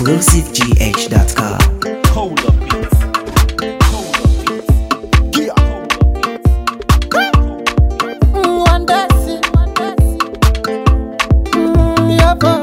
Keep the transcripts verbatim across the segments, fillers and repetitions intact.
exclusive g h dot com. Hold up beats. Hold up beats. Yeah. One day, see, one day, see. Mm, yeah, boy.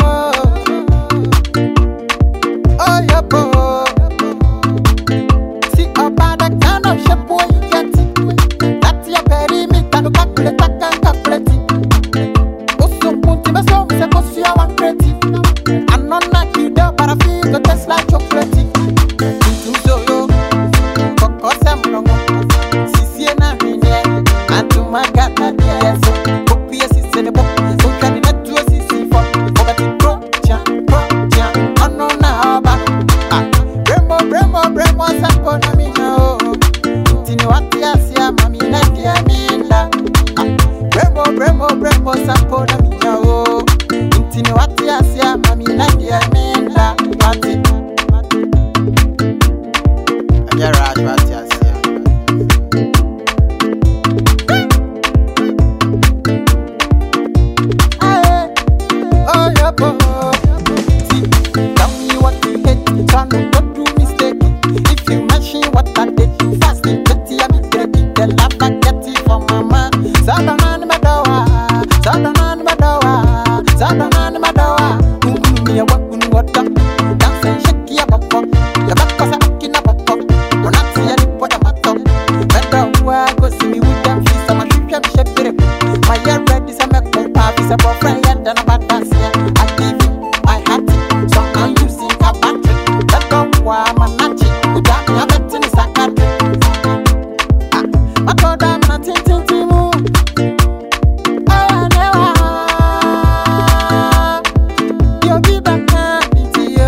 Oh, yeah, boy. See about the kind of shape boy you get it. That's your perimeter, no calculate, I can calculate it. Oh, so put him a song, say, cause you are creative. I'm not like you, though, but I feel the taste like chocolate. So yo, Coco Sam, Sisi na mine, Antuma gata yes. Kopi sisi ne bo, ukani na tuo sisi fo. Obati pro cha, pro cha, ono na oba. Ah, bremo bremo bremo sampo na mina o. Tini wati asia mami na kia minda. Ah, bremo bremo bremo sampo na mina o. Tini wati asia mami na kia minda. Wati. Yeah, right, right, yes, yeah. Hey, oh, yeah, boy. See, tell me what you hate, so I know not do mistake. If you mention what I did, you fast it, get it, I'm ready. The love I get it from mama. Sadaman Madawa, Sadaman Madawa, Sadaman Madawa. Mm-hmm, yeah, what, what, what, dance and shake your bop, your back was a kina bop. When I see any put on my top, better where go see me with them fees. I'm a ship, ship, ship. My year red is a make my is a boyfriend and a bad dance. I give you my heart, so I'm using a battery. Better where I'm a natchy, without me, I'm a tin is a country. I told them nothing to move. Oh, never. You'll be back now, it's you.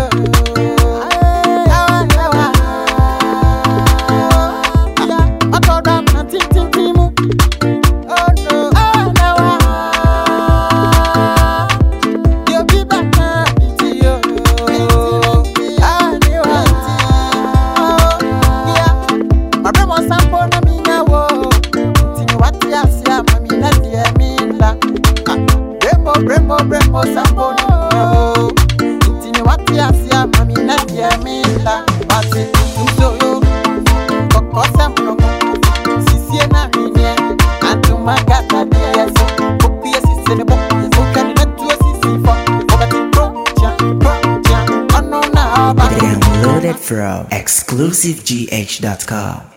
Bremo, bremo, sambo no. Intini wati asia mami na dia mila. Wati tuzo yo, koko sambo. Sisi na mine, antuma gata dia so. Kopi sisi ne bo, ukani na tuo sisi fo. Obati pro cha, pro cha, ono na ba. Downloaded from exclusive g h dot com.